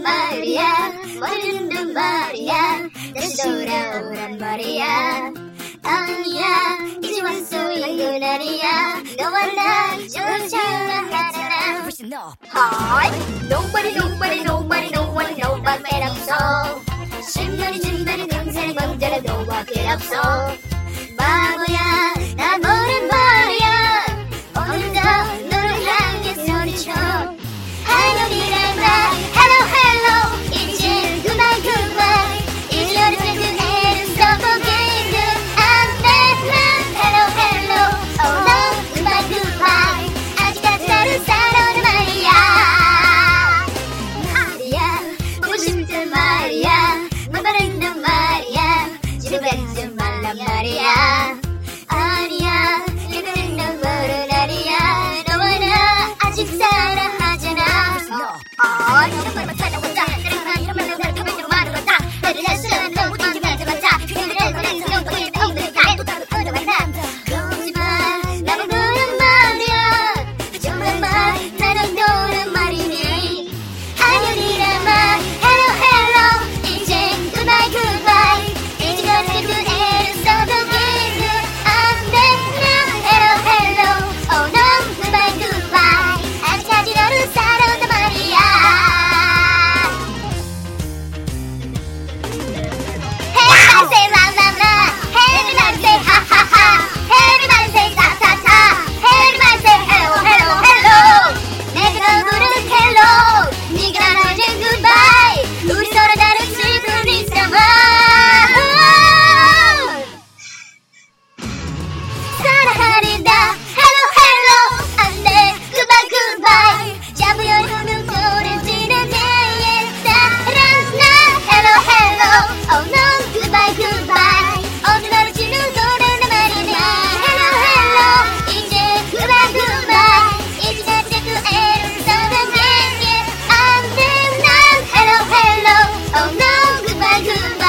말이야 머리는 말이야 다시 돌아오란 말이야 아니야 이제 왔어 이 그날이야 너와 나 좋잖아 하잖아 Hi Nobody nobody nobody no one nobody 없어 10년이 지나는 인생 먼저는 너밖에 없어 바보야 난 모른 말이야 오늘도 너를 향해 소리쳐 하늘이란 말 Hello hello 이제 goodbye goodbye 1년을 그 애를 써보기는 안돼 난 Hello hello Oh no goodbye goodbye 아직까지 나를 살아오는 말이야 말이야 보고 싶단 말이야 못 바른단 말이야 집에 가지 말란 말이야 아니야 얘들은 난 모르는 날이야 너와 나 아직 사랑하잖아 이런 말만 찾아보자 사랑한 이런 말로 다른 가면으로 말을 거다 너를 할 수는 너무 던지 맞아봤자 그들의 손에서 너의 엉덩이 가에 또 따로 끌어만나 그러지만 나만 노란 말이야 정말 말 나랑 노란 말이니 안녕이란 말 Hello hello 이제 goodbye goodbye 이제 너의 그 애를 써보기는 안돼 난 Hello hello Oh no goodbye goodbye 아직까지 너를 살아온단 말이야 Everybody say la la la Everybody say ha ha ha Everybody say ta ta ta Everybody say hello hello hello 내가 부르는 hello 네가 말하는 goodbye 우리 서로 다른 슬픔이 삼아 사랑한다 hello hello 안돼 goodbye goodbye 잡으려 하면 오래지는 내의 사랑 난 hello hello oh no goodbye goodbye 어느 날을 지는 노래는 말이네 hello hello 이제 goodbye goodbye 이제 자체 그 애를 써내게 안돼 난 hello hello oh no goodbye goodbye